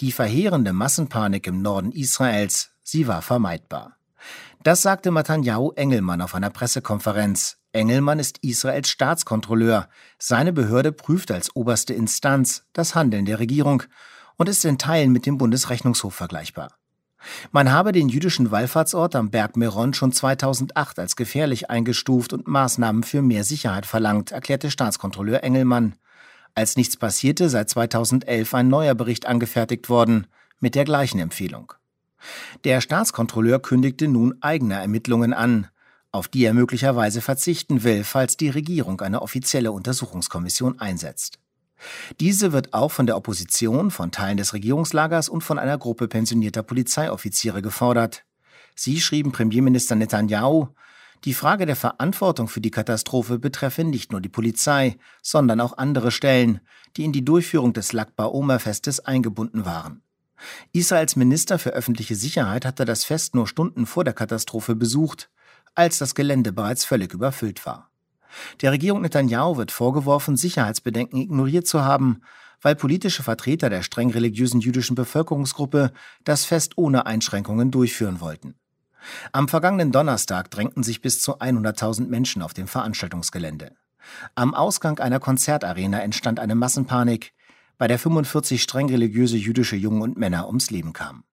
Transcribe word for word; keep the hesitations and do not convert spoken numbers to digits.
Die verheerende Massenpanik im Norden Israels, sie war vermeidbar. Das sagte Mathanyahu Engelmann auf einer Pressekonferenz. Engelmann ist Israels Staatskontrolleur. Seine Behörde prüft als oberste Instanz das Handeln der Regierung und ist in Teilen mit dem Bundesrechnungshof vergleichbar. Man habe den jüdischen Wallfahrtsort am Berg Meron schon zweitausendacht als gefährlich eingestuft und Maßnahmen für mehr Sicherheit verlangt, erklärte Staatskontrolleur Engelmann. Als nichts passierte, sei zweitausendelf ein neuer Bericht angefertigt worden, mit der gleichen Empfehlung. Der Staatskontrolleur kündigte nun eigene Ermittlungen an, auf die er möglicherweise verzichten will, falls die Regierung eine offizielle Untersuchungskommission einsetzt. Diese wird auch von der Opposition, von Teilen des Regierungslagers und von einer Gruppe pensionierter Polizeioffiziere gefordert. Sie schrieben Premierminister Netanyahu, die Frage der Verantwortung für die Katastrophe betreffe nicht nur die Polizei, sondern auch andere Stellen, die in die Durchführung des Lag BaOmer-Festes eingebunden waren. Israels Minister für öffentliche Sicherheit hatte das Fest nur Stunden vor der Katastrophe besucht, als das Gelände bereits völlig überfüllt war. Der Regierung Netanyahu wird vorgeworfen, Sicherheitsbedenken ignoriert zu haben, weil politische Vertreter der streng religiösen jüdischen Bevölkerungsgruppe das Fest ohne Einschränkungen durchführen wollten. Am vergangenen Donnerstag drängten sich bis zu hunderttausend Menschen auf dem Veranstaltungsgelände. Am Ausgang einer Konzertarena entstand eine Massenpanik, bei der fünfundvierzig streng religiöse jüdische Jungen und Männer ums Leben kamen.